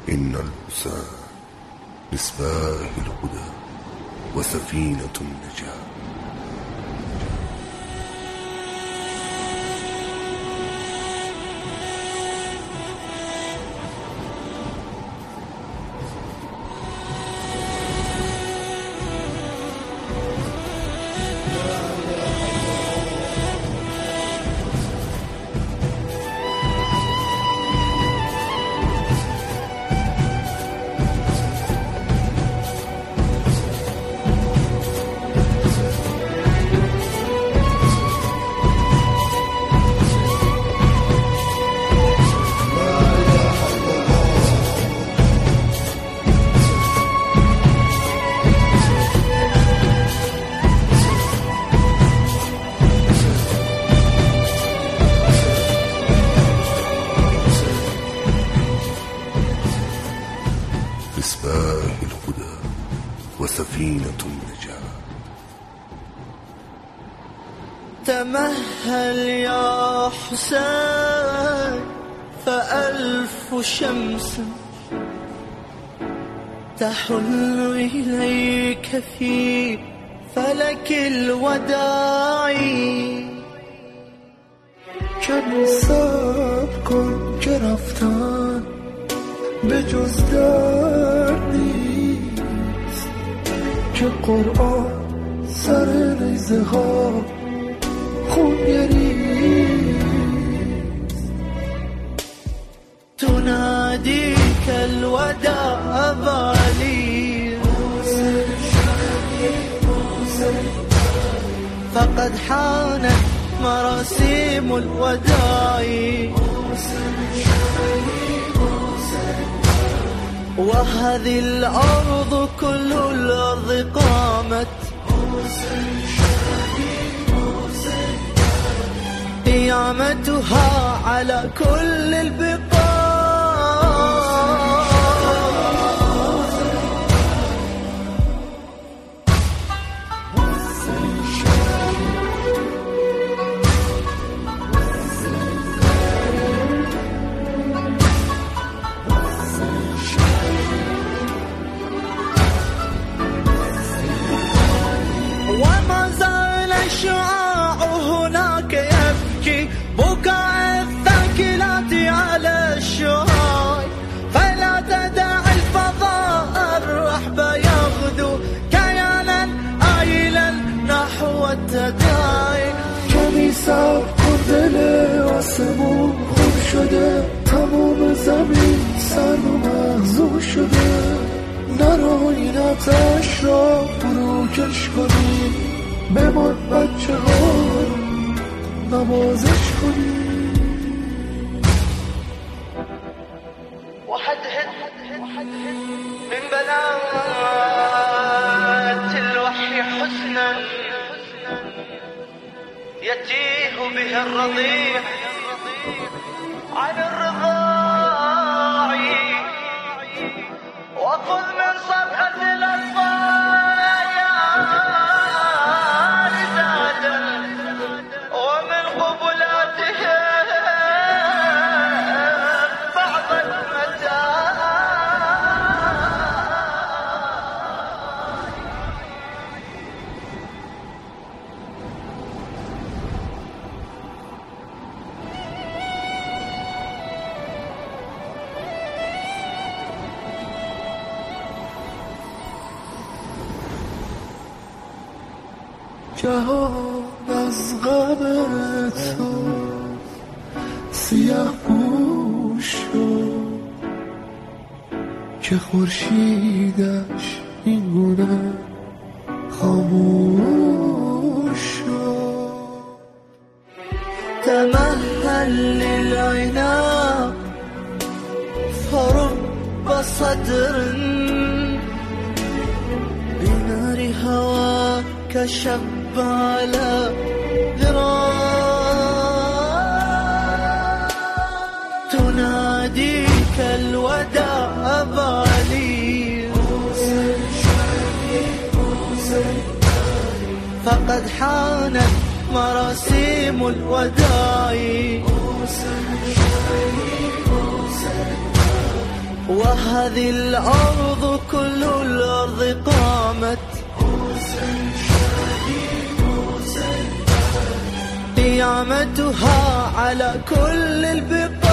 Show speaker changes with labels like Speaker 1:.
Speaker 1: إن الحسين مصباح الهدى وسفينة النجاة. مصباح الهدى وسفينة النجاة.
Speaker 2: تمهل يا حسين فألف شمس تحل إليك في فلك الوداع.
Speaker 3: کمی صبر کن که رفتن به جز درد نیست، که قرآن سر نیزه ها خونگریست.
Speaker 2: تناديك الوداع بالي فقد حانت مراسيم الوداع، وهذه الأرض كل الأرض قامت قيامتها على كل البقاع. وما زال الشعاع هناك يبكي بكاء الثاكلات على الشهاي، فلا تدع الفضاء الرحب يغدو كيانا آيلا نحو التداعي.
Speaker 3: کمی صبر کن دل آسمون خون شده، تمام زمین سرد و محزون شده. نرو این آتش را فروکش کنی، بمان بچه ها نوازش کنی.
Speaker 2: وحدهد من بنات الوحي حسنا يتيه به الرضيع عن الرضاع، وخذ من صرخة الأطفال زادا ومن قبلاتهم بعض المتاع.
Speaker 3: جهان از غم تو سیاه پوش شد، که خورشیدش این گونه خاموش شد.
Speaker 2: تمهل للعناء فرب صدر بنار هواك شب على ذراع. تناديك الوداع بالي فقد حانت مراسيم الوداع، وهذه الأرض كل الأرض قامت قيامتها على كل البقاع.